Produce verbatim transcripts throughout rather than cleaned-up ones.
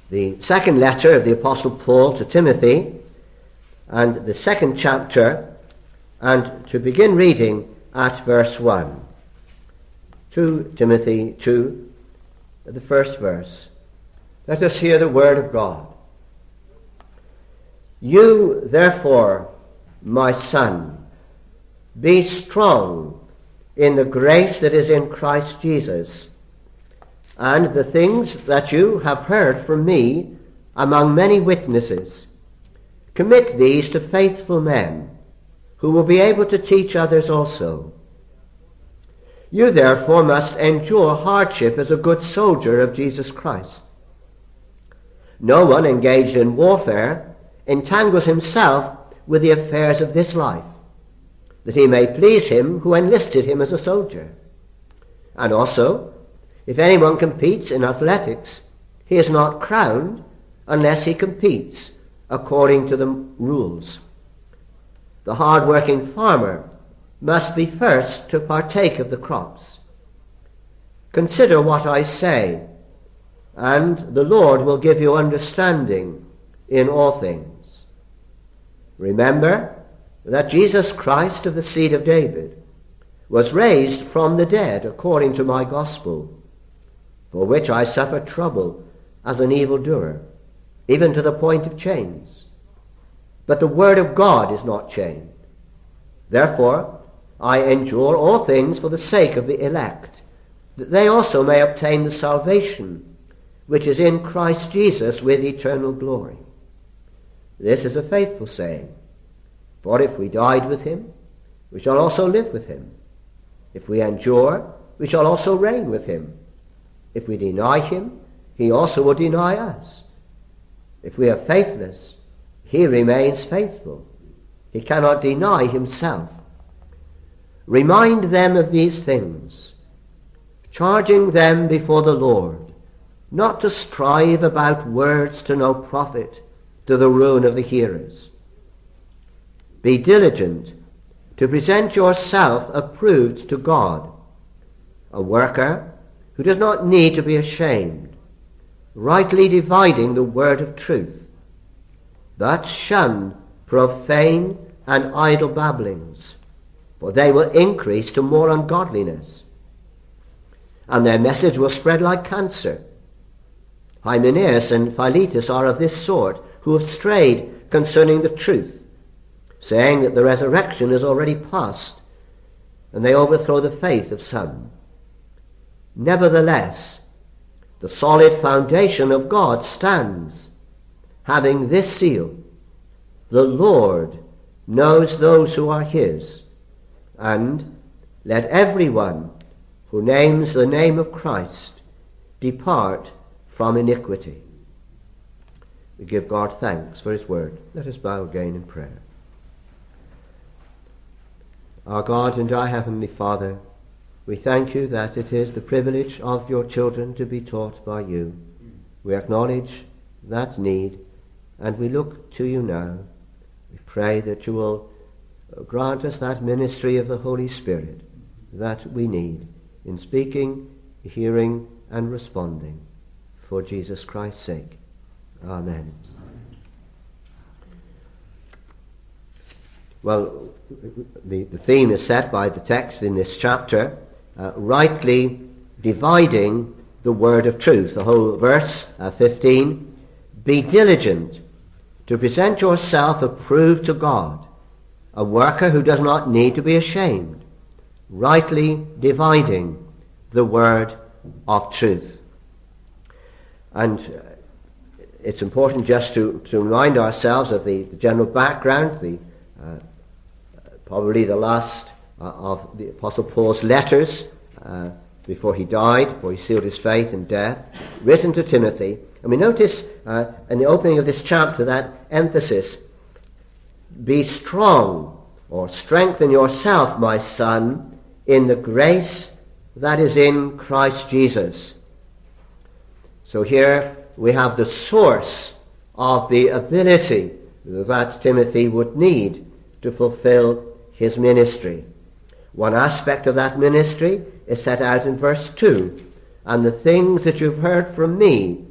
the second letter of the Apostle Paul to Timothy, and the second chapter, and to begin reading at verse one. Second Timothy two, the first verse. Let us hear the word of God. You, therefore, my son, be strong in the grace that is in Christ Jesus, and the things that you have heard from me among many witnesses, commit these to faithful men, who will be able to teach others also. You therefore must endure hardship as a good soldier of Jesus Christ. No one engaged in warfare entangles himself with the affairs of this life, that he may please him who enlisted him as a soldier. And also, if anyone competes in athletics, he is not crowned unless he competes according to the rules. The hard-working farmer must be first to partake of the crops. Consider what I say, and the Lord will give you understanding in all things. Remember that Jesus Christ of the seed of David was raised from the dead according to my gospel, for which I suffered trouble as an evildoer, even to the point of chains. But the word of God is not chained. Therefore I endure all things for the sake of the elect, that they also may obtain the salvation which is in Christ Jesus with eternal glory. This is a faithful saying. For if we died with him, we shall also live with him. If we endure, we shall also reign with him. If we deny him, he also will deny us. If we are faithless, he remains faithful. He cannot deny himself. Remind them of these things, charging them before the Lord, not to strive about words to no profit, to the ruin of the hearers. Be diligent to present yourself approved to God, a worker who does not need to be ashamed, rightly dividing the word of truth. But shun profane and idle babblings, for they will increase to more ungodliness, and their message will spread like cancer. Hymenaeus and Philetus are of this sort, who have strayed concerning the truth, saying that the resurrection is already past, and they overthrow the faith of some. Nevertheless, the solid foundation of God stands, having this seal: the Lord knows those who are his, and let everyone who names the name of Christ depart from iniquity. We give God thanks for his word. Let us bow again in prayer. Our God and our Heavenly Father, we thank you that it is the privilege of your children to be taught by you. We acknowledge that need, and we look to you now. We pray that you will grant us that ministry of the Holy Spirit that we need in speaking, hearing, and responding. For Jesus Christ's sake. Amen. Well, the, the theme is set by the text in this chapter, uh, rightly dividing the word of truth. The whole verse, uh, fifteen, be diligent to present yourself approved to God, a worker who does not need to be ashamed, rightly dividing the word of truth. And uh, it's important just to, to remind ourselves of the, the general background, the uh, probably the last uh, of the Apostle Paul's letters uh, before he died, before he sealed his faith in death, written to Timothy. And we notice uh, in the opening of this chapter that emphasis: be strong, or strengthen yourself, my son, in the grace that is in Christ Jesus. So here we have the source of the ability that Timothy would need to fulfill his ministry. One aspect of that ministry is set out in verse two. And the things that you've heard from me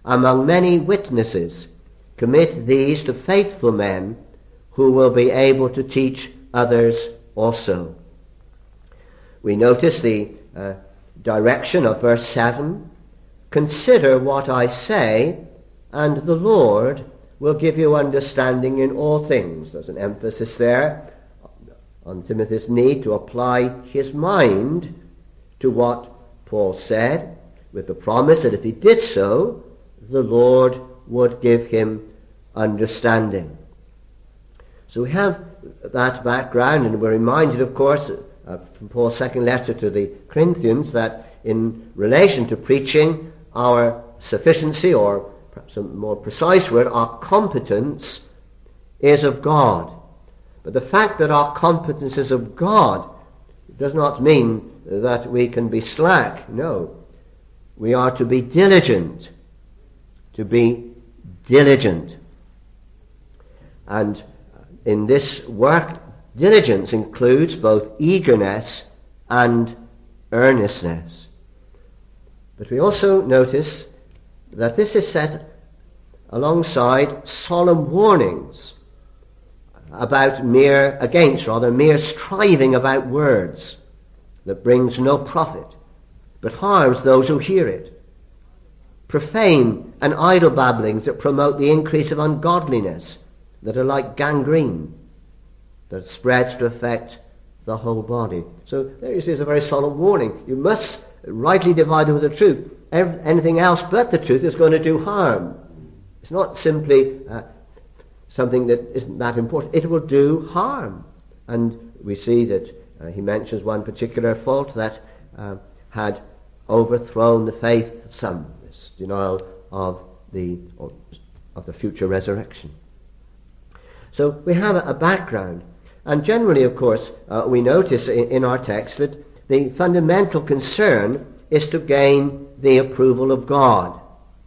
among many witnesses, commit these to faithful men who will be able to teach others also. We notice the uh, direction of verse seven. Consider what I say, and the Lord will give you understanding in all things. There's an emphasis there on Timothy's need to apply his mind to what Paul said, with the promise that if he did so, the Lord would give him understanding. So we have that background, and we're reminded, of course, uh, from Paul's second letter to the Corinthians, that in relation to preaching, our sufficiency, or perhaps a more precise word, our competence, is of God. But the fact that our competence is of God does not mean that we can be slack. No. We are to be diligent. To be diligent. And in this work, diligence includes both eagerness and earnestness. But we also notice that this is set alongside solemn warnings about mere, against rather, mere striving about words that brings no profit, but harms those who hear it. Profane and idle babblings that promote the increase of ungodliness, that are like gangrene, that spreads to affect the whole body. So there you see is a very solemn warning. You must rightly divide with the truth. Every, anything else but the truth is going to do harm. It's not simply uh, something that isn't that important. It will do harm. And we see that uh, he mentions one particular fault that uh, had overthrown the faith of some, this denial of the, or, of the future resurrection. So we have a, a background. And generally, of course, uh, we notice in, in our text that the fundamental concern is to gain the approval of God.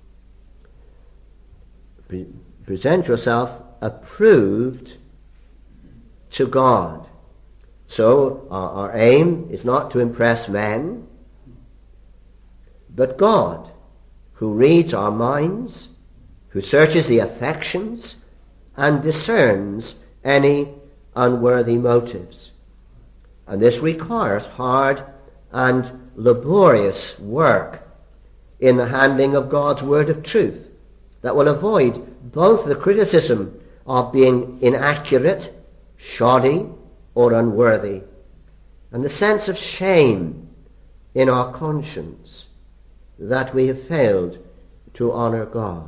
Pre- present yourself approved to God. So our, our aim is not to impress men, but God, who reads our minds, who searches the affections, and discerns any unworthy motives. And this requires hard and laborious work in the handling of God's word of truth that will avoid both the criticism of being inaccurate, shoddy, or unworthy, and the sense of shame in our conscience that we have failed to honor God.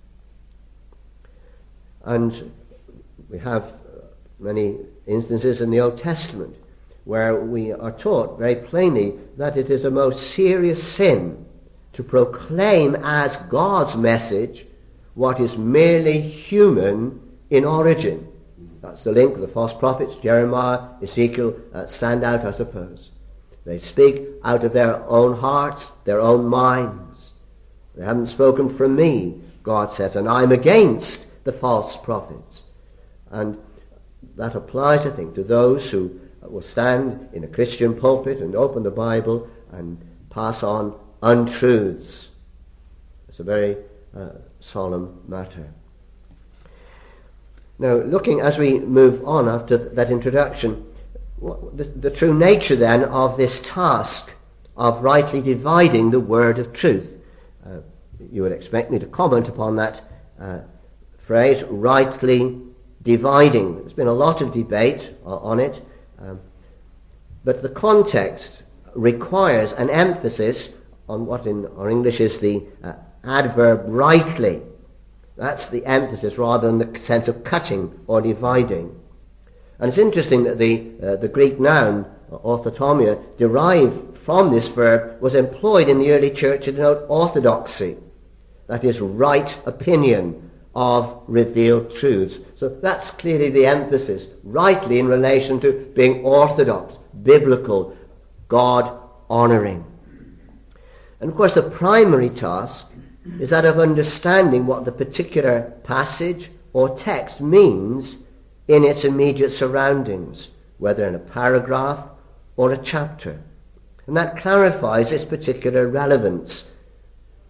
And we have many instances in the Old Testament where we are taught very plainly that it is a most serious sin to proclaim as God's message what is merely human in origin. That's the link with the false prophets. Jeremiah, Ezekiel uh, stand out, I suppose. They speak out of their own hearts, their own minds. They haven't spoken from me, God says, and I'm against the false prophets. And that applies, I think, to those who will stand in a Christian pulpit and open the Bible and pass on untruths. It's a very uh, solemn matter. Now, looking as we move on after that introduction, what, the, the true nature then of this task of rightly dividing the word of truth. Uh, you would expect me to comment upon that uh, phrase, rightly dividing. There's been a lot of debate uh, on it, um, but the context requires an emphasis on what in our English is the uh, adverb rightly. That's the emphasis rather than the sense of cutting or dividing. And it's interesting that the uh, the Greek noun, orthotomia, derived from this verb, was employed in the early church to denote orthodoxy. That is, right opinion of revealed truths. So that's clearly the emphasis, rightly in relation to being orthodox, biblical, God-honoring. And of course the primary task is that of understanding what the particular passage or text means in its immediate surroundings, whether in a paragraph or a chapter. And that clarifies its particular relevance.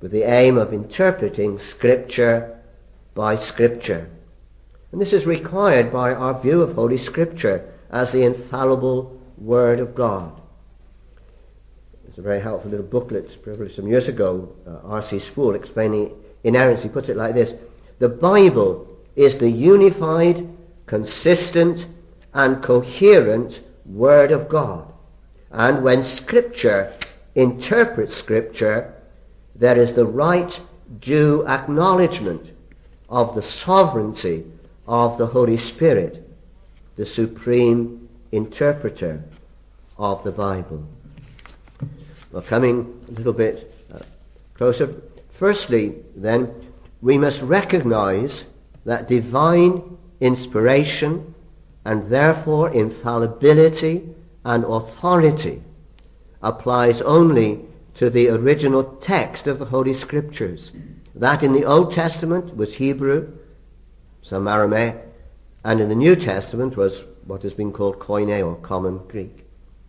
with the aim of interpreting Scripture by Scripture. And this is required by our view of Holy Scripture as the infallible Word of God. It's a very helpful little booklet published some years ago, uh, R C Sproul explaining inerrancy. He puts it like this: the Bible is the unified, consistent, and coherent Word of God. And when Scripture interprets Scripture, there is the right due acknowledgement of the sovereignty of the Holy Spirit, the supreme interpreter of the Bible. Well, coming a little bit uh, closer. Firstly, then, we must recognize that divine inspiration and therefore infallibility and authority applies only to the original text of the Holy Scriptures. That in the Old Testament was Hebrew, some Aramaic, and in the New Testament was what has been called Koine, or Common Greek.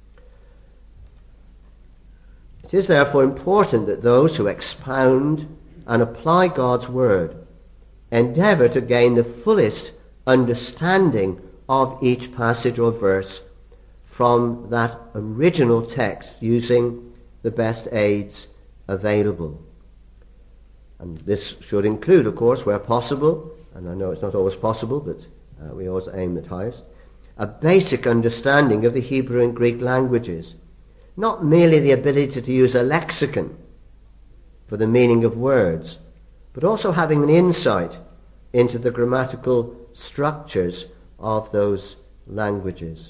It is therefore important that those who expound and apply God's Word endeavor to gain the fullest understanding of each passage or verse from that original text, using the best aids available. And this should include, of course, where possible, and I know it's not always possible, but uh, we always aim at highest, a basic understanding of the Hebrew and Greek languages. Not merely the ability to use a lexicon for the meaning of words, but also having an insight into the grammatical structures of those languages.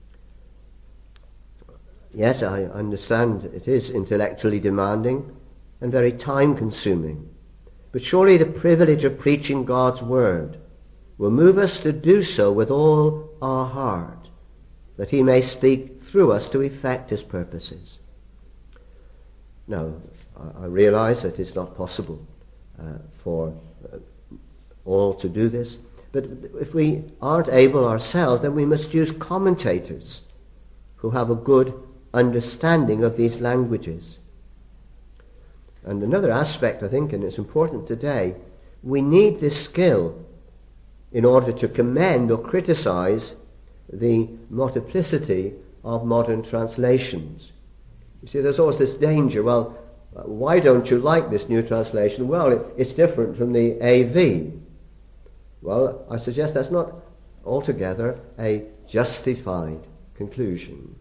Yes, I understand it is intellectually demanding and very time-consuming, but surely the privilege of preaching God's Word will move us to do so with all our heart, that he may speak through us to effect his purposes. Now, I, I realize that it's not possible uh, for uh, all to do this, but if we aren't able ourselves, then we must use commentators who have a good understanding of these languages. And another aspect, I think, and it's important today, we need this skill in order to commend or criticize the multiplicity of modern translations. You see, there's always this danger, well, why don't you like this new translation? Well, it, it's different from the A V. Well, I suggest that's not altogether a justified conclusion.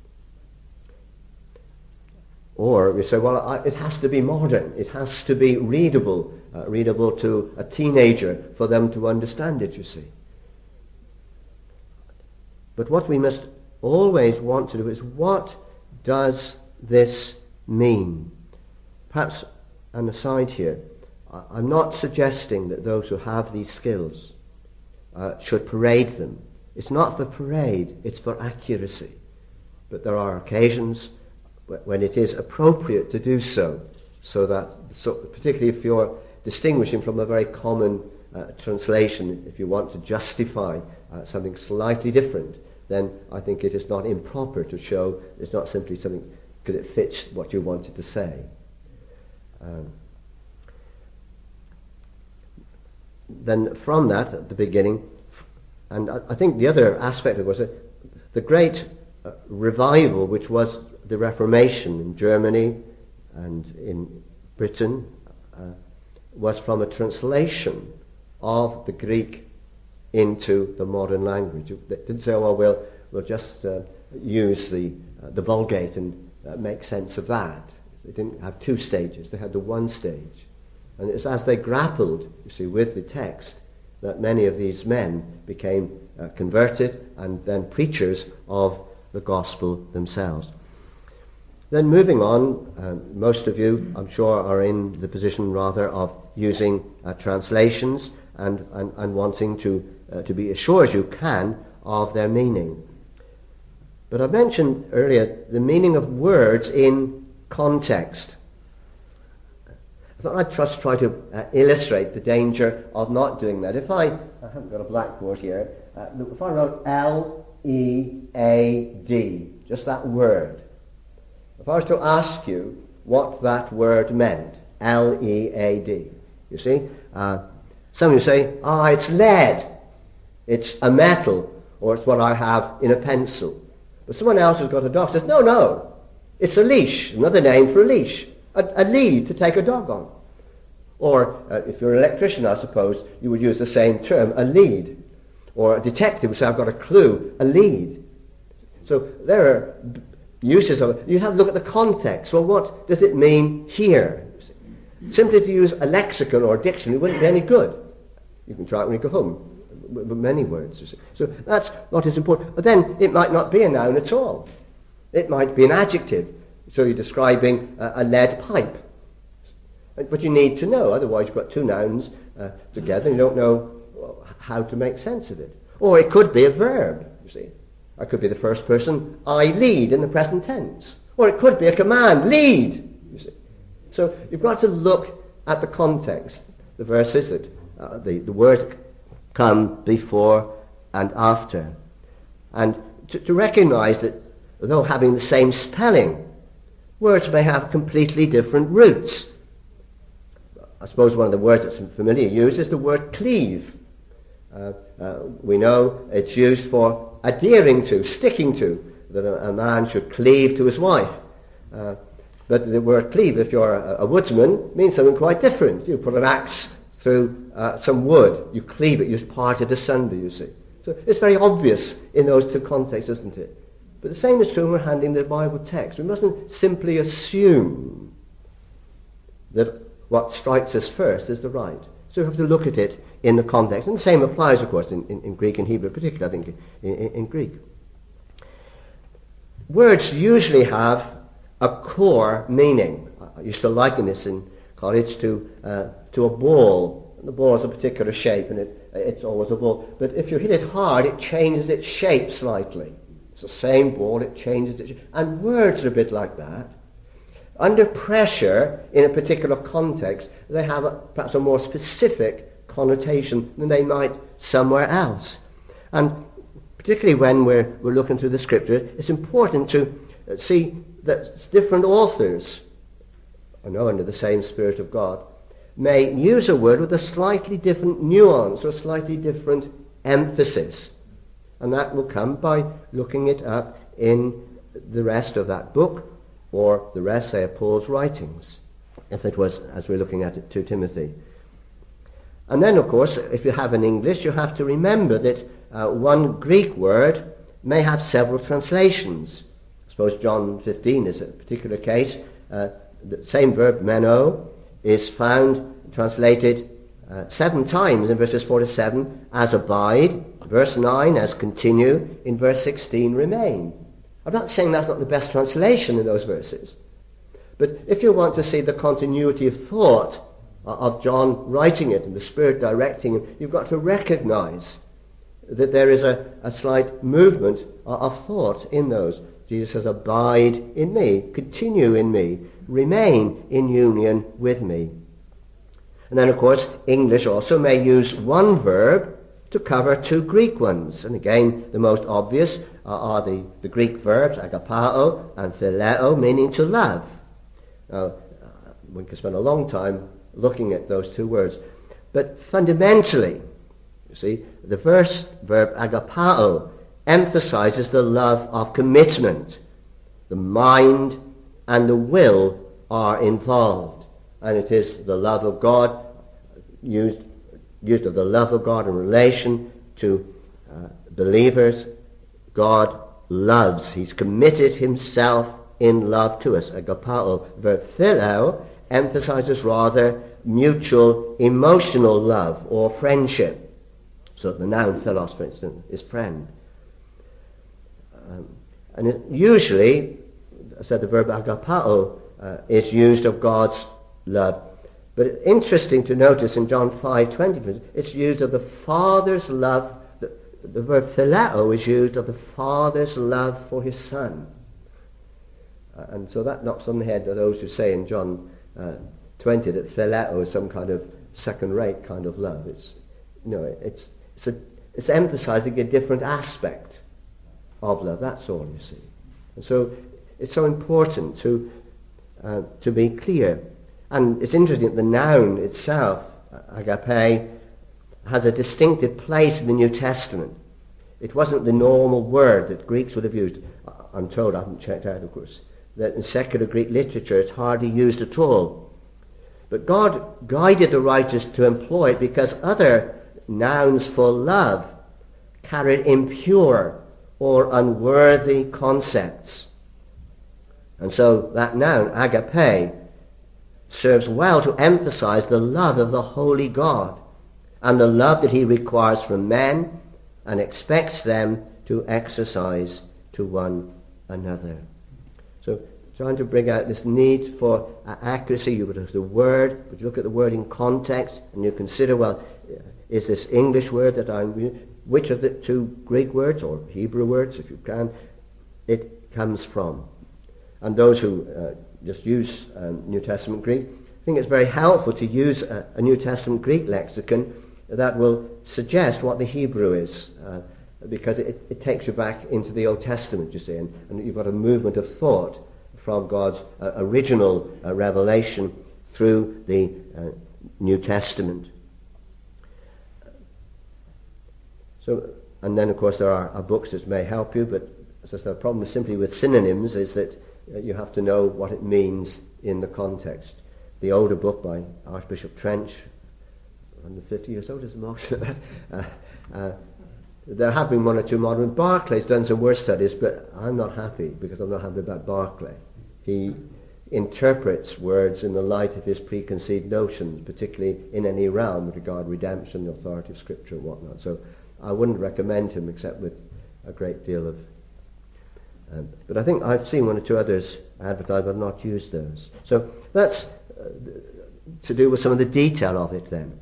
Or we say, well, I, it has to be modern. It has to be readable, uh, readable to a teenager for them to understand it, you see. But what we must always want to do is, what does this mean? Perhaps an aside here. I'm not suggesting that those who have these skills uh, should parade them. It's not for parade, it's for accuracy. But there are occasions when it is appropriate to do so, so that, so particularly if you're distinguishing from a very common uh, translation, if you want to justify uh, something slightly different, then I think it is not improper to show it's not simply something because it fits what you wanted to say. Um, then from that, at the beginning, and I, I think the other aspect of it was uh, the great uh, revival, which was the Reformation in Germany and in Britain, uh, was from a translation of the Greek into the modern language. They didn't say, oh, well, we'll, we'll just uh, use the, uh, the Vulgate and uh, make sense of that. They didn't have two stages, they had the one stage. And it's as they grappled, you see, with the text, that many of these men became uh, converted and then preachers of the gospel themselves. Then moving on, um, most of you, I'm sure, are in the position rather of using uh, translations and, and, and wanting to, uh, to be as sure as you can of their meaning. But I mentioned earlier the meaning of words in context. I thought I'd just try to uh, illustrate the danger of not doing that. If I, I haven't got a blackboard here, uh, if I wrote L E A D, just that word, if I was to ask you what that word meant, L E A D. You see? Uh, some of you say, ah, it's lead. It's a metal, or it's what I have in a pencil. But someone else who's got a dog says, no, no, it's a leash, another name for a leash, a, a lead to take a dog on. Or uh, if you're an electrician, I suppose, you would use the same term, a lead. Or a detective would say, I've got a clue, a lead. So there are uses of it. You have to look at the context. Well, what does it mean here? Simply to use a lexicon or a dictionary wouldn't be any good. You can try it when you go home. With many words, you see. So that's what is important. But then it might not be a noun at all. It might be an adjective. So you're describing a, a lead pipe. But you need to know, otherwise you've got two nouns uh, together and you don't know how to make sense of it. Or it could be a verb, you see. It could be the first person, I lead, in the present tense. Or it could be a command, lead, you see. So you've got to look at the context. The verses that uh, the, the words come before and after. And to, to recognize that although having the same spelling, words may have completely different roots. I suppose one of the words that's familiar used is the word cleave. Uh, uh, we know it's used for adhering to, sticking to, that a, a man should cleave to his wife. Uh, but the word cleave, if you're a, a woodsman, means something quite different. You put an axe through uh, some wood, you cleave it, you part it asunder, you see. So it's very obvious in those two contexts, isn't it? But the same is true when we're handling the Bible text. We mustn't simply assume that what strikes us first is the right. So we have to look at it in the context. And the same applies, of course, in, in, in Greek and Hebrew, particularly, I think, in, in, in Greek. Words usually have a core meaning. I used to liken this in college to uh, to a ball. The ball has a particular shape, and it, it's always a ball. But if you hit it hard, it changes its shape slightly. It's the same ball, it changes its shape. And words are a bit like that. Under pressure, in a particular context, they have a, perhaps a more specific connotation than they might somewhere else. And particularly when we're, we're looking through the Scripture, it's important to see that different authors, I know under the same Spirit of God, may use a word with a slightly different nuance or slightly different emphasis. And that will come by looking it up in the rest of that book, or the rest, say, of Paul's writings, if it was, as we're looking at it, to Timothy. And then, of course, if you have an English, you have to remember that uh, one Greek word may have several translations. I suppose John fifteen is a particular case. Uh, the same verb, meno, is found translated uh, seven times in verses four to seven as abide, verse nine as continue, in verse sixteen remain. I'm not saying that's not the best translation in those verses. But if you want to see the continuity of thought of John writing it and the Spirit directing him, you've got to recognize that there is a, a slight movement of thought in those. Jesus says, abide in me, continue in me, remain in union with me. And then, of course, English also may use one verb to cover two Greek ones. And again, the most obvious uh, are the, the Greek verbs agapao and phileo, meaning to love. Now, uh, we can spend a long time looking at those two words. But fundamentally, you see, the first verb agapao emphasizes the love of commitment. The mind and the will are involved. And it is the love of God, used used of the love of God in relation to uh, believers. God loves. He's committed himself in love to us. Agapao. Verb phileo emphasizes rather mutual emotional love or friendship. So the noun philos, for instance, is friend. Um, and it usually, I said the verb agapao uh, is used of God's love. But it's interesting to notice in John five twenty, it's used of the Father's love. The, the verb phileo is used of the Father's love for his Son. Uh, and so that knocks on the head of those who say in John uh, twenty that phileo is some kind of second-rate kind of love. It's, you know, it's it's, a, it's emphasizing a different aspect of love. That's all, you see. And so it's so important to uh, to be clear. And it's interesting that the noun itself, agape, has a distinctive place in the New Testament. It wasn't the normal word that Greeks would have used. I'm told, I haven't checked out, of course, that in secular Greek literature it's hardly used at all. But God guided the writers to employ it because other nouns for love carried impure or unworthy concepts. And so that noun, agape, serves well to emphasize the love of the holy God and the love that he requires from men and expects them to exercise to one another. So trying to bring out this need for uh, accuracy. You would look at the word, but you look at the word in context and you consider, well, is this English word that I'm using, which of the two Greek words or Hebrew words, if you can, it comes from. And those who uh, just use um, New Testament Greek, I think it's very helpful to use a, a New Testament Greek lexicon that will suggest what the Hebrew is, uh, because it, it takes you back into the Old Testament, you see, and, and you've got a movement of thought from God's uh, original uh, revelation through the uh, New Testament. So, and then of course there are, are books that may help you, but as I said, the problem simply with synonyms is that uh, you have to know what it means in the context. The older book by Archbishop Trench, one hundred fifty years old, is the most of that. Uh, uh, there have been one or two modern. Barclay's done some word studies, but I'm not happy because I'm not happy about Barclay. He interprets words in the light of his preconceived notions, particularly in any realm with regard to redemption, the authority of Scripture and whatnot. So I wouldn't recommend him except with a great deal of... Um, but I think I've seen one or two others advertised, but I've not used those. So that's uh, to do with some of the detail of it then.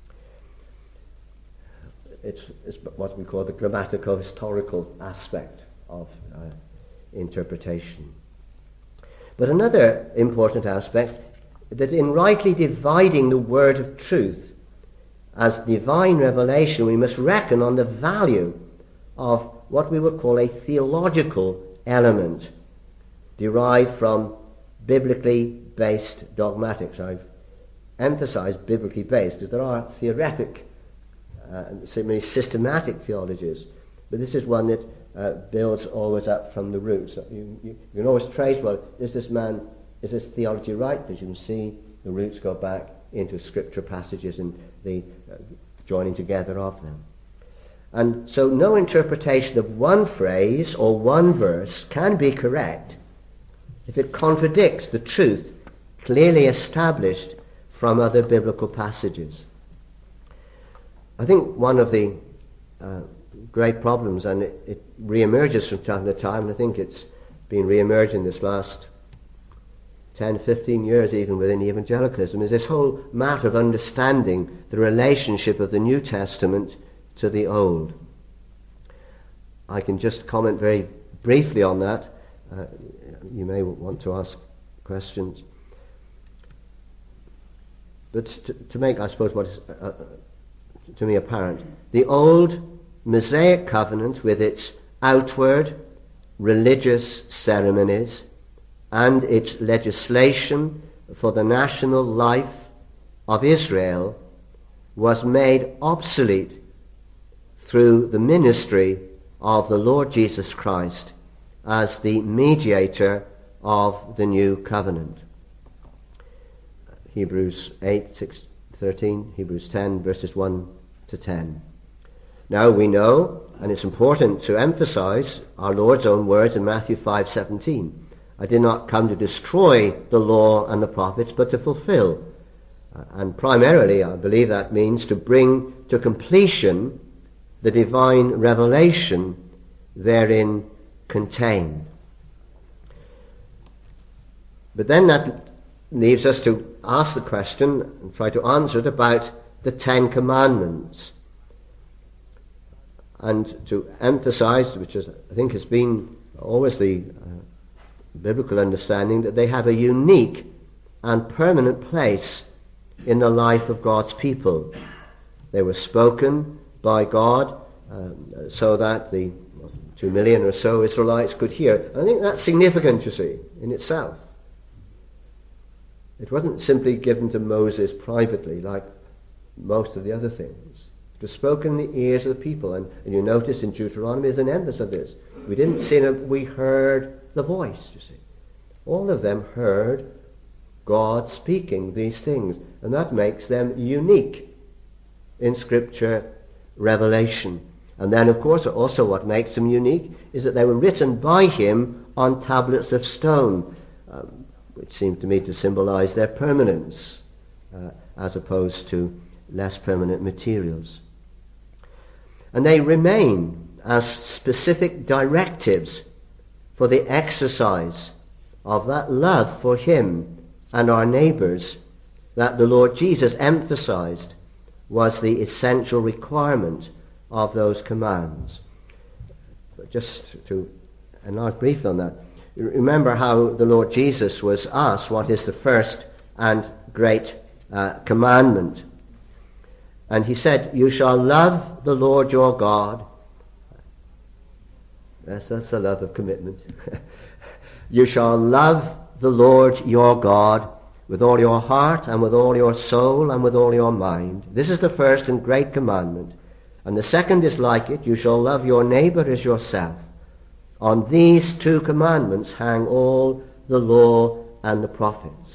It's, it's what we call the grammatical historical aspect of uh, interpretation. But another important aspect, that in rightly dividing the word of truth as divine revelation, we must reckon on the value of what we would call a theological element derived from biblically based dogmatics. I've emphasized biblically based because there are theoretic uh, and similarly systematic theologies, but this is one that uh, builds always up from the roots. You, you, you can always trace, well, is this man, is this theology right? Because you can see the roots go back into scripture passages and the uh, joining together of them. And so no interpretation of one phrase or one verse can be correct if it contradicts the truth clearly established from other biblical passages. I think one of the uh, great problems, and it, it re-emerges from time to time, and I think it's been re-emerging this last ten, fifteen years even within evangelicalism, is this whole matter of understanding the relationship of the New Testament to the Old. I can just comment very briefly on that. Uh, you may want to ask questions. But to, to make, I suppose, what is uh, to me apparent, the old Mosaic covenant with its outward religious ceremonies and its legislation for the national life of Israel was made obsolete through the ministry of the Lord Jesus Christ as the mediator of the new covenant. Hebrews eight, six, thirteen, Hebrews ten, verses one to ten. Now we know, and it's important to emphasize our Lord's own words in Matthew five seventeen. I did not come to destroy the law and the prophets, but to fulfill. Uh, and primarily, I believe that means to bring to completion the divine revelation therein contained. But then that leaves us to ask the question and try to answer it about the Ten Commandments, and to emphasize, which is, I think has been always the uh, biblical understanding, that they have a unique and permanent place in the life of God's people. They were spoken by God um, so that the two million or so Israelites could hear. I think that's significant, you see, in itself. It wasn't simply given to Moses privately like most of the other things. It was spoken in the ears of the people. And, and you notice in Deuteronomy there's an emphasis of this. We didn't see it, we heard the voice, you see. All of them heard God speaking these things. And that makes them unique in Scripture revelation. And then, of course, also what makes them unique is that they were written by him on tablets of stone, um, which seems to me to symbolize their permanence, uh, as opposed to less permanent materials. And they remain as specific directives for the exercise of that love for him and our neighbors that the Lord Jesus emphasized was the essential requirement of those commands. But just to enlarge briefly on that, remember how the Lord Jesus was asked what is the first and great uh, commandment. And he said, you shall love the Lord your God. Yes, that's the love of commitment. You shall love the Lord your God with all your heart and with all your soul and with all your mind. This is the first and great commandment. And the second is like it, you shall love your neighbor as yourself. On these two commandments hang all the law and the prophets.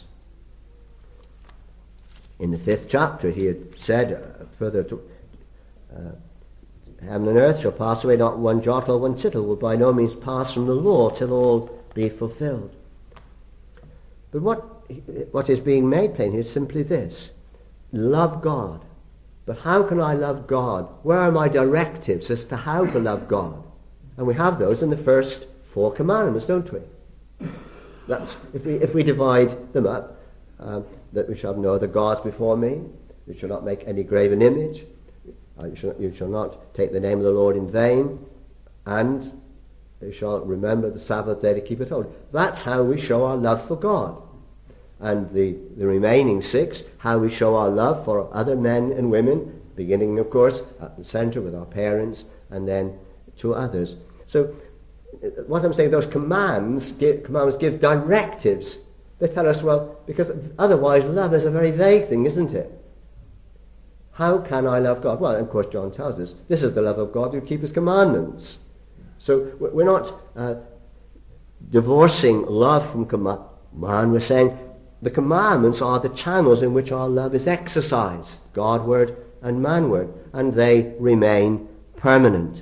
In the fifth chapter he had said uh, further to uh, heaven and earth shall pass away, not one jot or one tittle will by no means pass from the law till all be fulfilled. But what what is being made plain here is simply this: love God. But how can I love God? Where are my directives as to how to love God? And we have those in the first four commandments, don't we? That's if we if we divide them up, um, that we shall have no other gods before me. You shall not make any graven image. Uh, you, shall, you shall not take the name of the Lord in vain, and you shall remember the Sabbath day to keep it holy. That's how we show our love for God. And the, the remaining six, how we show our love for other men and women, beginning, of course, at the center with our parents, and then to others. So, what I'm saying, those commands give, commands give directives. They tell us, well, because otherwise love is a very vague thing, isn't it? How can I love God? Well, of course, John tells us, this is the love of God, who keep his commandments. So, we're not uh, divorcing love from command. We're saying, the commandments are the channels in which our love is exercised, Godward and manward, and they remain permanent.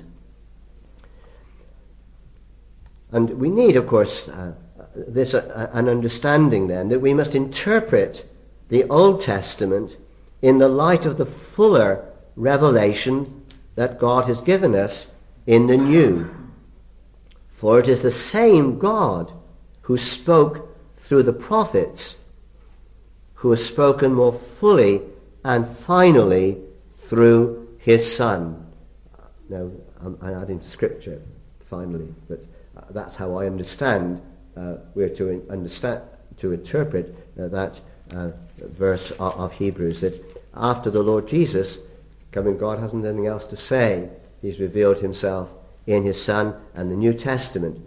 And we need, of course, uh, this uh, an understanding then that we must interpret the Old Testament in the light of the fuller revelation that God has given us in the New. For it is the same God who spoke through the prophets, who has spoken more fully and finally through his Son. Now, I'm, I'm adding to Scripture, finally, but uh, that's how I understand, uh, we're to in, understand, to interpret uh, that uh, verse of, of Hebrews, that after the Lord Jesus, coming, God hasn't anything else to say. He's revealed himself in his Son and the New Testament.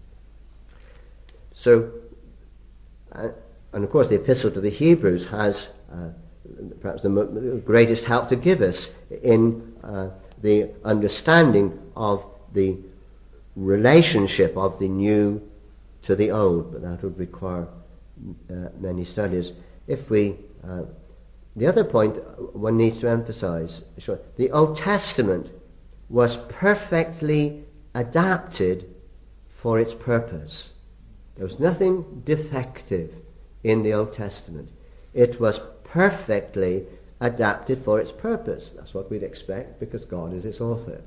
So, uh, and of course the Epistle to the Hebrews has uh, perhaps the mo- greatest help to give us in uh, the understanding of the relationship of the new to the old, but that would require uh, many studies. If we, uh, the other point one needs to emphasize, sure, the Old Testament was perfectly adapted for its purpose. There was nothing defective in the Old Testament. It was perfectly adapted for its purpose. That's what we'd expect, because God is its author.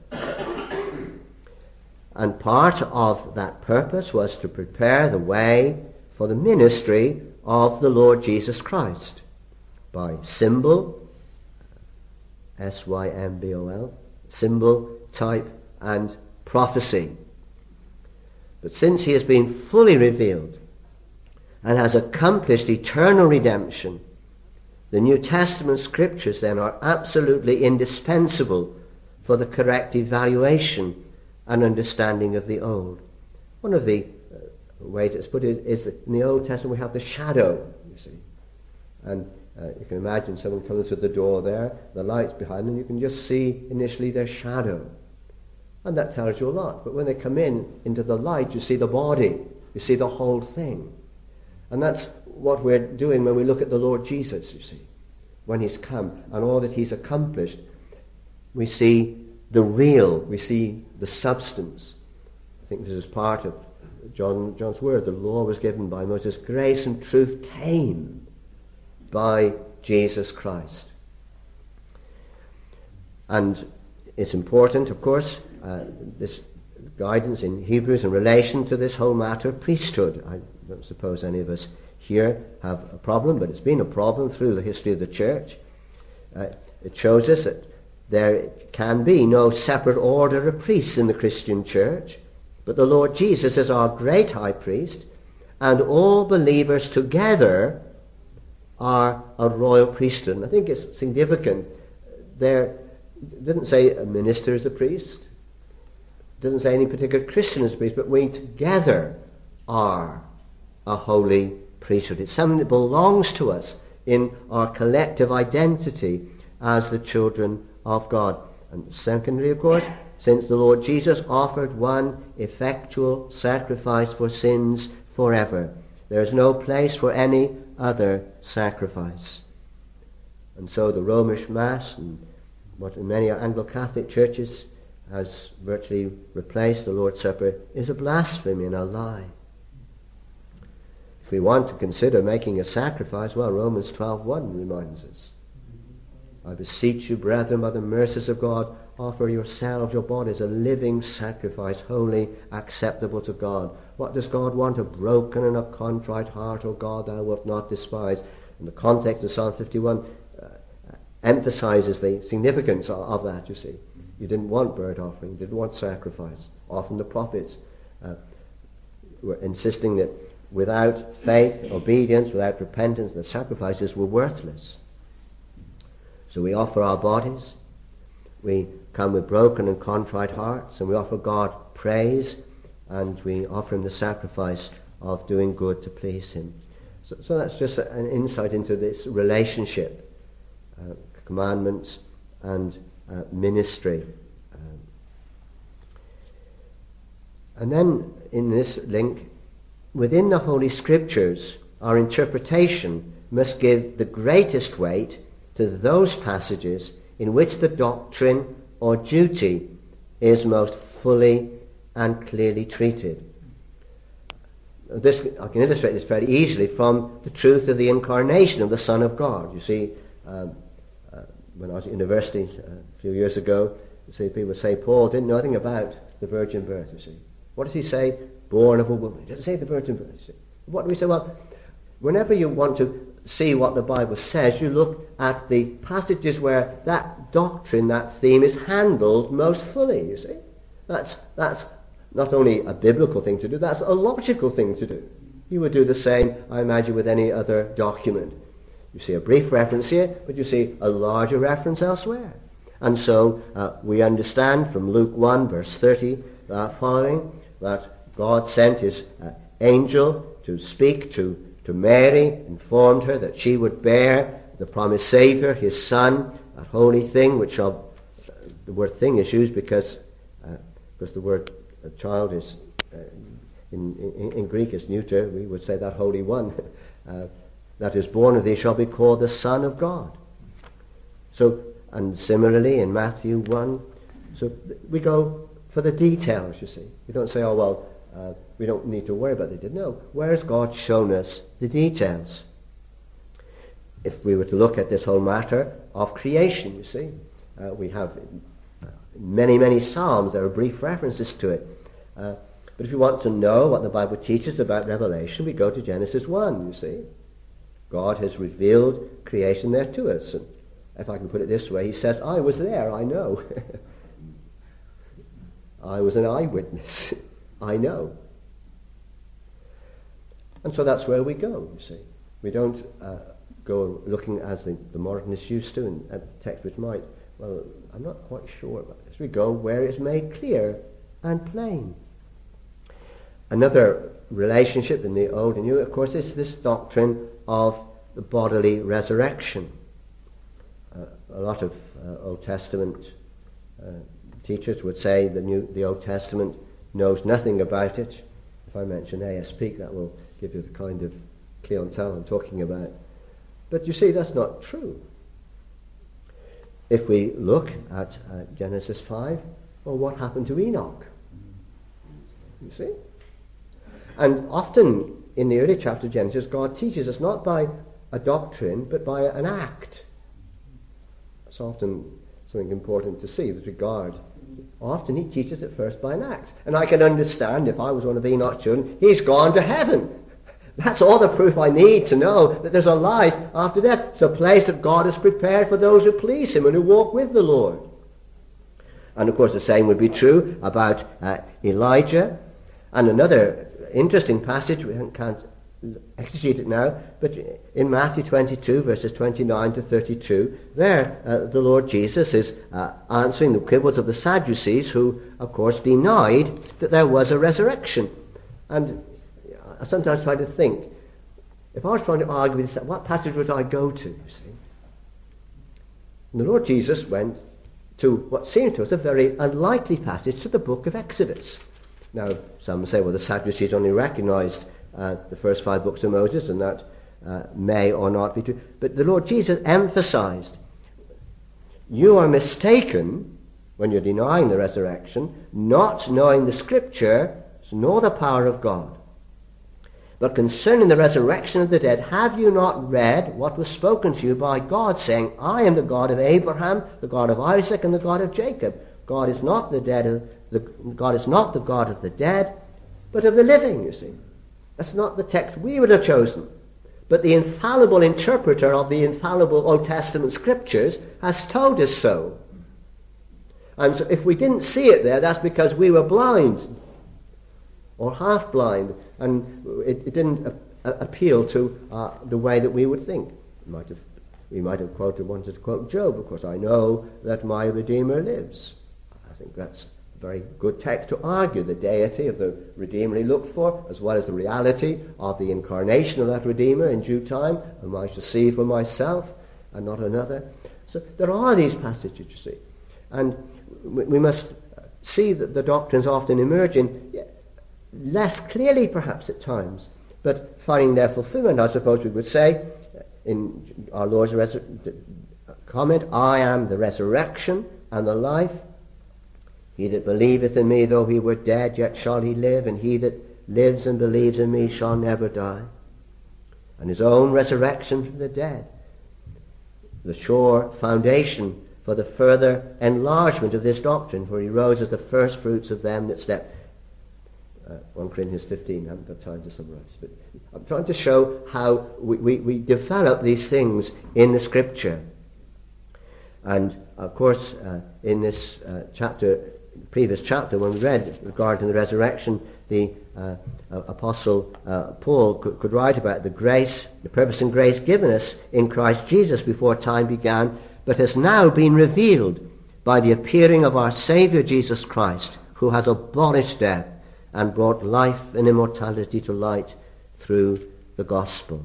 And part of that purpose was to prepare the way for the ministry of the Lord Jesus Christ by symbol, S Y M B O L, symbol, type, and prophecy. But since he has been fully revealed and has accomplished eternal redemption, the New Testament scriptures then are absolutely indispensable for the correct evaluation and understanding of the Old. One of the uh, ways it's put it is that in the Old Testament we have the shadow, you see. And uh, you can imagine someone coming through the door there, the light's behind them, you can just see initially their shadow. And that tells you a lot. But when they come in, into the light, you see the body. You see the whole thing. And that's what we're doing when we look at the Lord Jesus, you see. When he's come and all that he's accomplished, we see the real, we see the substance. I think this is part of John, John's word. The law was given by Moses. Grace and truth came by Jesus Christ. And it's important, of course, uh, this guidance in Hebrews in relation to this whole matter of priesthood. I don't suppose any of us here have a problem, but it's been a problem through the history of the church. Uh, it shows us that there can be no separate order of priests in the Christian church, but the Lord Jesus is our great high priest, and all believers together are a royal priesthood. And I think it's significant. There it didn't say a minister is a priest. It doesn't say any particular Christian is a priest, but we together are a holy priesthood. It's something that belongs to us in our collective identity as the children of God. And secondly, of course, since the Lord Jesus offered one effectual sacrifice for sins forever, there is no place for any other sacrifice. And so the Romish Mass, and what in many Anglo-Catholic churches has virtually replaced the Lord's Supper, is a blasphemy and a lie. If we want to consider making a sacrifice, well, Romans twelve one reminds us, I beseech you, brethren, by the mercies of God, offer yourselves, your bodies, a living sacrifice, holy, acceptable to God. What does God want? A broken and a contrite heart, O God, thou wilt not despise. In the context of Psalm fifty-one, uh, emphasizes the significance of, of that, you see. You didn't want burnt offering, you didn't want sacrifice. Often the prophets uh, were insisting that without faith, obedience, without repentance, the sacrifices were worthless. So we offer our bodies, we come with broken and contrite hearts, and we offer God praise, and we offer him the sacrifice of doing good to please him. So, so that's just an insight into this relationship, uh, commandments and uh, ministry. Um, and then in this link, within the Holy Scriptures, our interpretation must give the greatest weight to those passages in which the doctrine or duty is most fully and clearly treated. This, I can illustrate this very easily from the truth of the incarnation of the Son of God. You see, um, uh, when I was at university uh, a few years ago, you see, people say Paul didn't know anything about the virgin birth, you see. What does he say? Born of a woman. He doesn't say the virgin birth, you see. What do we say? Well, whenever you want to see what the Bible says, you look at the passages where that doctrine, that theme is handled most fully, you see. That's, that's not only a biblical thing to do, that's a logical thing to do. You would do the same, I imagine, with any other document. You see a brief reference here, but you see a larger reference elsewhere. And so uh, we understand from Luke one, verse thirty, uh, following, that God sent his uh, angel to speak to to Mary, informed her that she would bear the promised Saviour, his Son, that holy thing, which shall, uh, the word thing is used because uh, because the word uh, child is, uh, in, in, in Greek is neuter, we would say that holy one, uh, that is born of thee shall be called the Son of God. So, and similarly in Matthew one, so we go for the details, you see. We don't say, oh, well, Uh, we don't need to worry about it. No. Where has God shown us the details? If we were to look at this whole matter of creation, you see, uh, we have many, many Psalms. There are brief references to it. Uh, but if you want to know what the Bible teaches about Revelation, we go to Genesis one, you see. God has revealed creation there to us. And if I can put it this way, he says, I was there, I know. I was an eyewitness. I know. And so that's where we go, you see. We don't uh, go looking as the, the modernists used to, and at the text which might, well, I'm not quite sure about this. We go where it's made clear and plain. Another relationship in the Old and New, of course, is this doctrine of the bodily resurrection. Uh, a lot of uh, Old Testament uh, teachers would say the New, the Old Testament knows nothing about it. If I mention A S Peak, that will give you the kind of clientele I'm talking about. But you see, that's not true. If we look at uh, Genesis five, well, what happened to Enoch? You see? And often in the early chapter of Genesis, God teaches us not by a doctrine, but by an act. That's often something important to see with regard. Often he teaches it first by an act. And I can understand if I was one of Enoch's children, he's gone to heaven. That's all the proof I need to know that there's a life after death. It's a place that God has prepared for those who please him and who walk with the Lord. And of course the same would be true about uh, Elijah. And another interesting passage, we can't exegete it now, but in Matthew twenty-two, verses twenty-nine to thirty-two, there uh, the Lord Jesus is uh, answering the quibbles of the Sadducees, who, of course, denied that there was a resurrection. And I sometimes try to think, if I was trying to argue with this, what passage would I go to, you see? And the Lord Jesus went to what seemed to us a very unlikely passage, to the book of Exodus. Now, some say, well, the Sadducees only recognized uh, the first five books of Moses, and that uh, may or not be true. But the Lord Jesus emphasized, you are mistaken when you're denying the resurrection, not knowing the Scripture, nor the power of God. But concerning the resurrection of the dead, have you not read what was spoken to you by God, saying, I am the God of Abraham, the God of Isaac, and the God of Jacob. God is not the dead of the, God is not the God of the dead, but of the living, you see. That's not the text we would have chosen. But the infallible interpreter of the infallible Old Testament Scriptures has told us so. And so if we didn't see it there, that's because we were blind, or half blind, and it, it didn't a, a, appeal to uh, the way that we would think. We might have, we might have quoted, wanted to quote Job, of course, I know that my Redeemer lives. I think that's a very good text to argue the deity of the Redeemer he looked for, as well as the reality of the incarnation of that Redeemer in due time, whom I shall see for myself and not another. So there are these passages, you see. And we, we must see that the doctrines often emerging, yeah, less clearly perhaps at times, but finding their fulfillment, I suppose we would say, in our Lord's resur- comment, I am the resurrection and the life. He that believeth in me, though he were dead, yet shall he live, and he that lives and believes in me shall never die. And his own resurrection from the dead, the sure foundation for the further enlargement of this doctrine, for he rose as the first fruits of them that slept. Uh, First Corinthians fifteen, I haven't got time to summarize, but I'm trying to show how we, we, we develop these things in the Scripture. And of course, uh, in this uh, chapter, previous chapter, when we read regarding the resurrection, the uh, uh, Apostle uh, Paul could, could write about the grace, the purpose and grace given us in Christ Jesus before time began, but has now been revealed by the appearing of our Saviour Jesus Christ, who has abolished death and brought life and immortality to light through the gospel.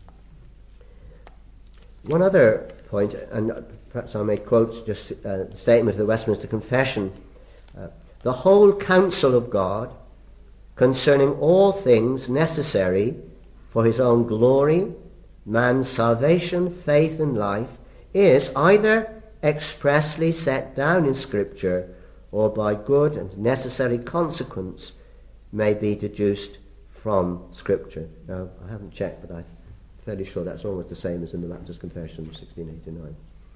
One other point, and perhaps I may quote just a statement of the Westminster Confession. Uh, the whole counsel of God concerning all things necessary for his own glory, man's salvation, faith and life, is either expressly set down in Scripture or by good and necessary consequence may be deduced from Scripture. Now, I haven't checked, but I'm fairly sure that's almost the same as in the Baptist Confession of sixteen eighty-nine.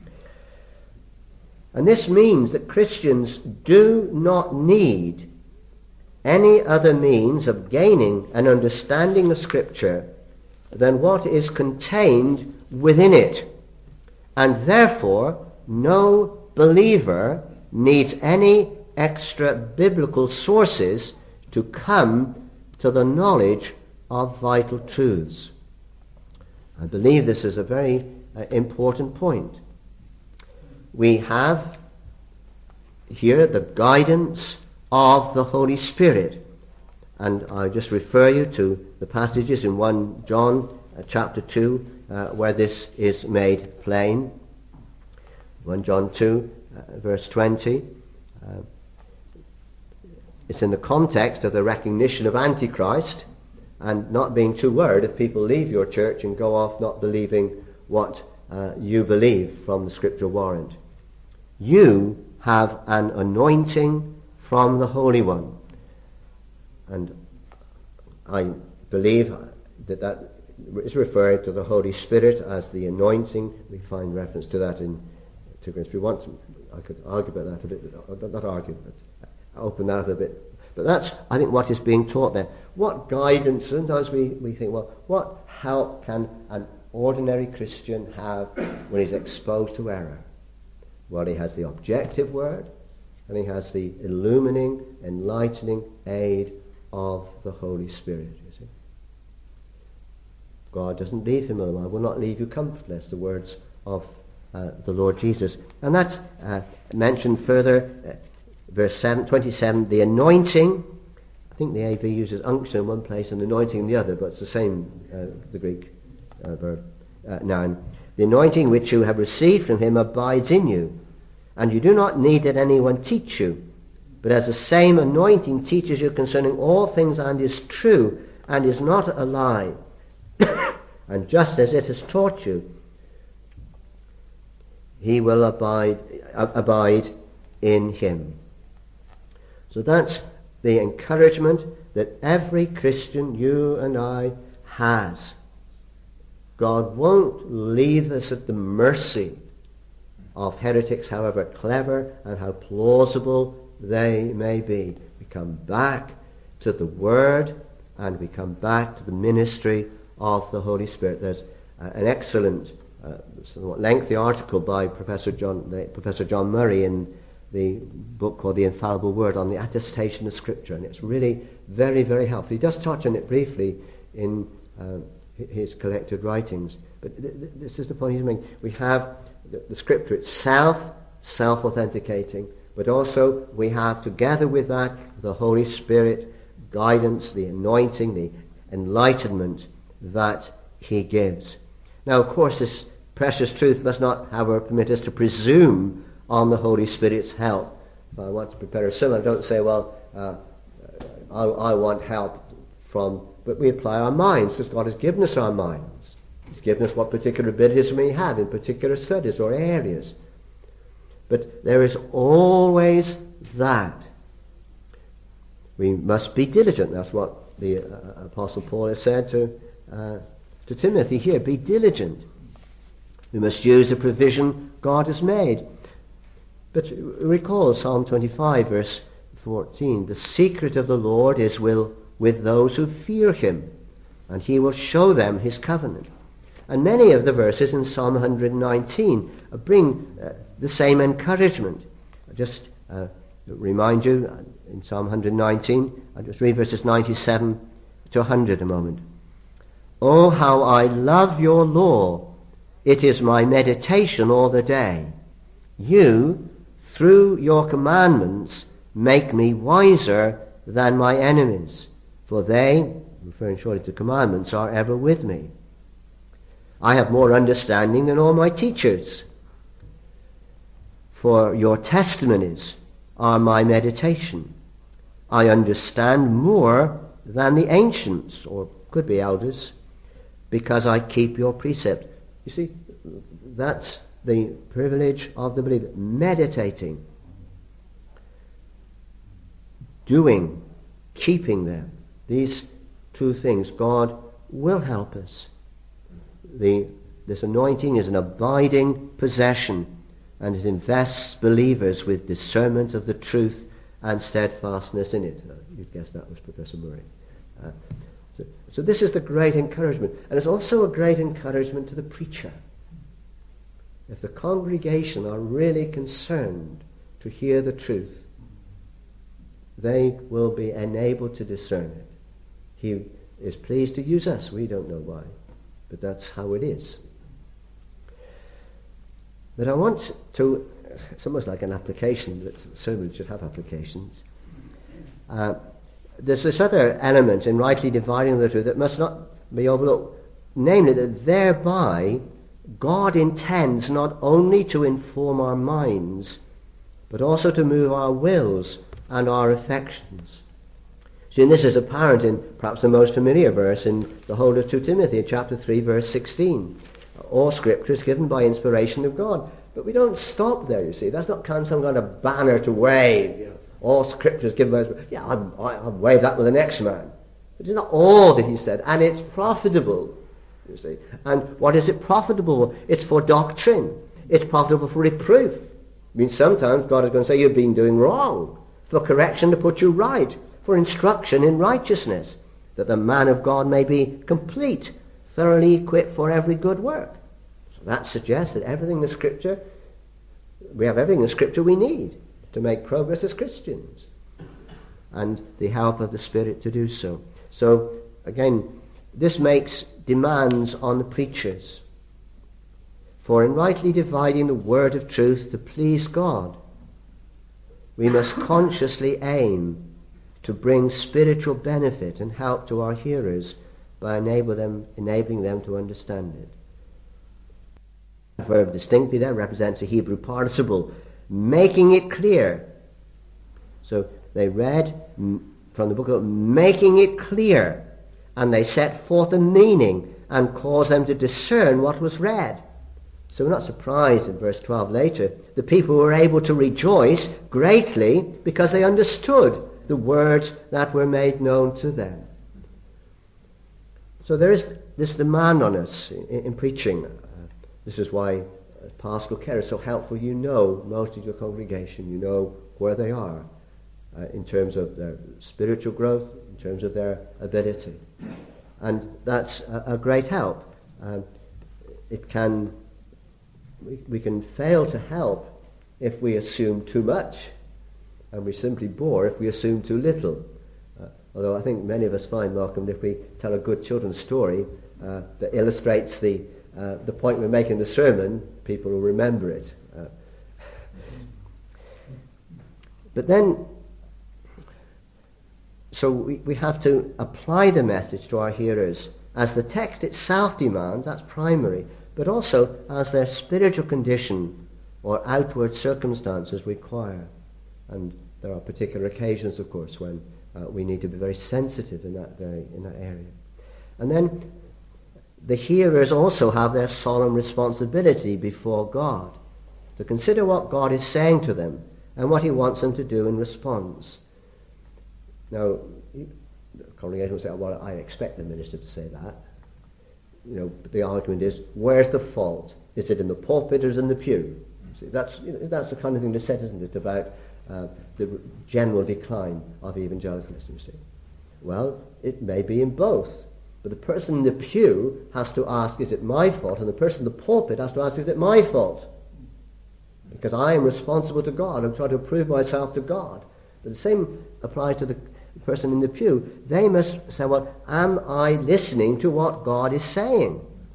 And this means that Christians do not need any other means of gaining an understanding of Scripture than what is contained within it. And therefore, no believer needs any extra biblical sources to come to the knowledge of vital truths. I believe this is a very uh, important point. We have here the guidance of the Holy Spirit. And I just refer you to the passages in First John uh, chapter two uh, where this is made plain. First John two, uh, verse twenty. Uh, it's in the context of the recognition of Antichrist and not being too worried if people leave your church and go off not believing what uh, you believe from the scriptural warrant. You have an anointing from the Holy One. And I believe that that is referring to the Holy Spirit as the anointing. We find reference to that in two Corinthians. If you want to, I could argue about that a bit, not argue, but open that up a bit. But that's, I think, what is being taught there. What guidance, sometimes we, we think, well, what help can an ordinary Christian have when he's exposed to error? Well, he has the objective word, and he has the illumining, enlightening aid of the Holy Spirit, you see. God doesn't leave him alone. I will not leave you comfortless, the words of uh, the Lord Jesus. And that's uh, mentioned further, uh, verse seven, twenty-seven, the anointing. I think the A V uses unction in one place and anointing in the other, but it's the same, uh, the Greek uh, verb, uh, noun. The anointing which you have received from him abides in you, and you do not need that anyone teach you, but as the same anointing teaches you concerning all things and is true and is not a lie, and just as it has taught you, he will abide, uh, abide in him. So that's the encouragement that every Christian, you and I, has. God won't leave us at the mercy of heretics, however clever and how plausible they may be. We come back to the Word, and we come back to the ministry of the Holy Spirit. There's uh, an excellent, uh, somewhat lengthy article by Professor John, uh, Professor John Murray in the book called The Infallible Word on the attestation of Scripture, and it's really very, very helpful. He does touch on it briefly in uh, his collected writings, but th- th- this is the point he's making. We have the, the Scripture itself self-authenticating, but also we have, together with that, the Holy Spirit guidance, the anointing, the enlightenment that he gives. Now, of course, this precious truth must not, however, permit us to presume on the Holy Spirit's help. If I want to prepare a sermon, I don't say, well, uh, I, I want help from, but we apply our minds, because God has given us our minds. He's given us what particular abilities we have in particular studies or areas. But there is always that. We must be diligent. That's what the uh, Apostle Paul has said to, uh, to Timothy here. Be diligent. We must use the provision God has made. But recall Psalm twenty-five, verse fourteen. The secret of the Lord is will with those who fear him, and he will show them his covenant. And many of the verses in Psalm one hundred nineteen bring uh, the same encouragement. I just uh, remind you, uh, in Psalm one hundred nineteen, I'll just read verses ninety-seven to one hundred a moment. Oh, how I love your law! It is my meditation all the day. You, through your commandments, make me wiser than my enemies, for they, referring surely to commandments, are ever with me. I have more understanding than all my teachers, for your testimonies are my meditation. I understand more than the ancients, or could be elders, because I keep your precept. You see, that's the privilege of the believer. Meditating, doing, keeping them. These two things, God will help us. The, this anointing is an abiding possession, and it invests believers with discernment of the truth and steadfastness in it. Uh, you'd guess that was Professor Murray. Uh, so, so this is the great encouragement. And it's also a great encouragement to the preacher. If the congregation are really concerned to hear the truth, they will be enabled to discern it. He is pleased to use us. We don't know why, but that's how it is. But I want to, it's almost like an application, that sermons should have applications. Uh, there's this other element in rightly dividing the truth that must not be overlooked. namely that thereby God intends not only to inform our minds, but also to move our wills and our affections. See, and this is apparent in perhaps the most familiar verse in the whole of Second Timothy, chapter three, verse sixteen. All Scripture is given by inspiration of God. But we don't stop there, you see. That's not kind of some kind of banner to wave. You know, all Scripture is given by inspiration. Yeah, I'll, I'll wave that with the next man. It is not all that he said, and it's profitable, you see. And what is it profitable for? It's for doctrine. It's profitable for reproof. I mean, sometimes God is going to say, you've been doing wrong. For correction, to put you right. For instruction in righteousness, that the man of God may be complete, thoroughly equipped for every good work. So that suggests that everything in the Scripture, we have everything in the Scripture we need to make progress as Christians, and the help of the Spirit to do so. So, again, this makes demands on the preachers. For in rightly dividing the word of truth to please God, we must consciously aim to bring spiritual benefit and help to our hearers by enable them, enabling them to understand it. The verb distinctly there represents a Hebrew participle, making it clear. So they read from the book of making it clear, and they set forth the meaning and caused them to discern what was read. So we're not surprised in verse twelve later, the people were able to rejoice greatly because they understood the words that were made known to them. So there is this demand on us in, in preaching. Uh, this is why uh, pastoral care is so helpful. You know most of your congregation. You know where they are uh, in terms of their spiritual growth, in terms of their ability. And that's a, a great help. Um, it can, we, we can fail to help if we assume too much, and we simply bore if we assume too little. Uh, although I think many of us find, Malcolm, that if we tell a good children's story uh, that illustrates the uh, the point we're making in the sermon, people will remember it. Uh, but then, so we, we have to apply the message to our hearers as the text itself demands, that's primary, but also as their spiritual condition or outward circumstances require. And there are particular occasions, of course, when uh, we need to be very sensitive in that very in that area. And then the hearers also have their solemn responsibility before God to consider what God is saying to them and what he wants them to do in response. Now, the congregation will say, well, I expect the minister to say that. You know, but the argument is, where's the fault? Is it in the pulpit or is it in the pew? See, that's, you know, that's the kind of thing that's said, isn't it, about Uh, the general decline of evangelicalism, you see. Well, it may be in both. But the person in the pew has to ask, is it my fault? And the person in the pulpit has to ask, is it my fault? Because I am responsible to God. I'm trying to prove myself to God. But the same applies to the person in the pew. They must say, well, am I listening to what God is saying?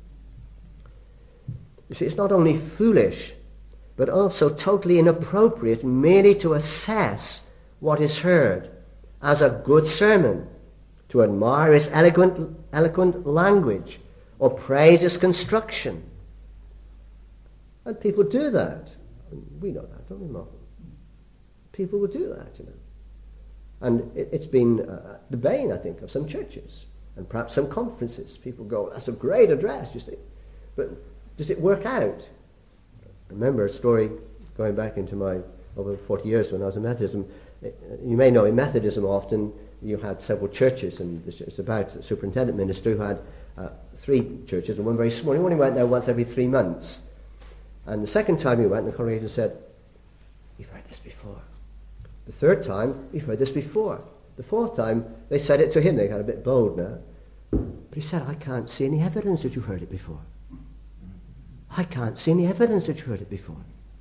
You see, it's not only foolish, but also totally inappropriate merely to assess what is heard as a good sermon, to admire its eloquent, eloquent language, or praise its construction. And people do that. We know that, don't we, Malcolm? People will do that, you know. And it, it's been uh, the bane, I think, of some churches, and perhaps some conferences. People go, that's a great address, you see. But does it work out? I remember a story going back into my over forty years when I was in Methodism. You may know in Methodism often you had several churches, and it's about a superintendent minister who had uh, three churches, and one very small. He only went there once every three months. And the second time he went, the congregation said, we've heard this before. The third time, we've heard this before. The fourth time, they said it to him. They got a bit bold now. But he said, I can't see any evidence that you've heard it before. I can't see any evidence that you heard it before.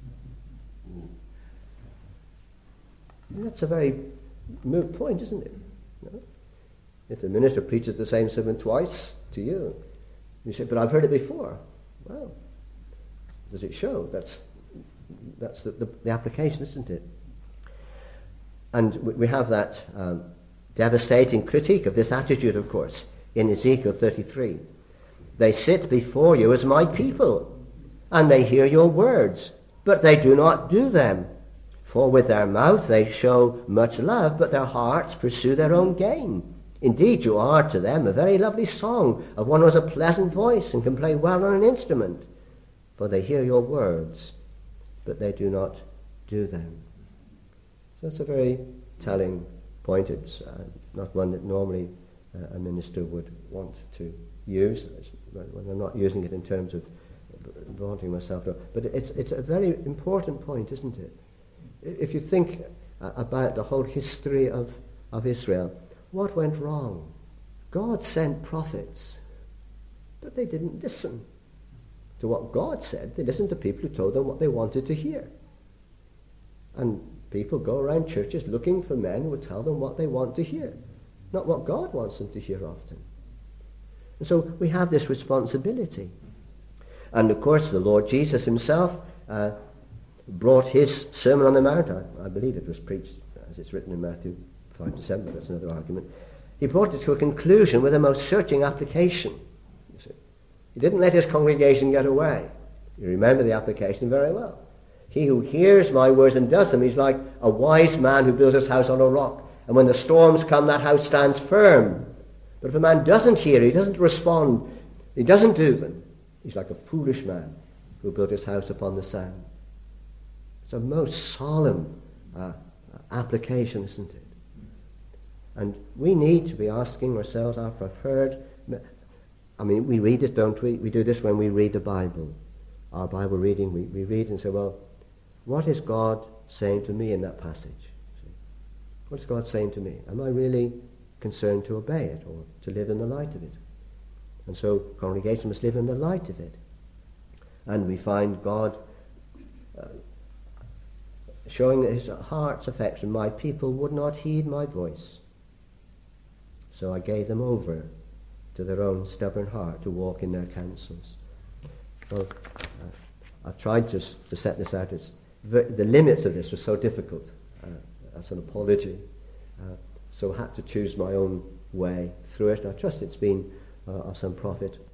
And that's a very moot point, isn't it? You know? If the minister preaches the same sermon twice to you, you say, but I've heard it before. Well, does it show? That's that's the, the, the application, isn't it? And we, we have that um, devastating critique of this attitude, of course, in Ezekiel thirty-three. They sit before you as my people, and they hear your words, but they do not do them. For with their mouth they show much love, but their hearts pursue their own gain. Indeed, you are to them a very lovely song of one who has a pleasant voice and can play well on an instrument. For they hear your words, but they do not do them. So that's a very telling point. It's uh, not one that normally uh, a minister would want to use. When I'm not using it in terms of vaunting myself, but it's it's a very important point, isn't it? If you think uh, about the whole history of, of Israel, what went wrong? God sent prophets, but they didn't listen to what God said. They listened to people who told them what they wanted to hear. And people go around churches looking for men who would tell them what they want to hear, not what God wants them to hear often. And so we have this responsibility. And of course the Lord Jesus himself uh, brought his Sermon on the Mount, I, I believe it was preached as it's written in Matthew five to seven, but that's another argument. He brought it to a conclusion with a most searching application. You see. He didn't let his congregation get away. You remember the application very well. He who hears my words and does them, he's like a wise man who builds his house on a rock. And when the storms come, that house stands firm. But if a man doesn't hear, he doesn't respond, he doesn't do them, he's like a foolish man who built his house upon the sand. It's a most solemn uh, application, isn't it? And we need to be asking ourselves after I've heard, I mean, we read this, don't we? We do this when we read the Bible. Our Bible reading, we, we read and say, well, what is God saying to me in that passage? What is God saying to me? Am I really concerned to obey it or to live in the light of it? And so congregation must live in the light of it. And we find God uh, showing his heart's affection. My people would not heed my voice, so I gave them over to their own stubborn heart to walk in their counsels. Well, uh, I've tried to, to set this out. It's ver- the limits of this were so difficult. Uh, as an apology. Uh, so I had to choose my own way through it. I trust it's been uh, of some profit.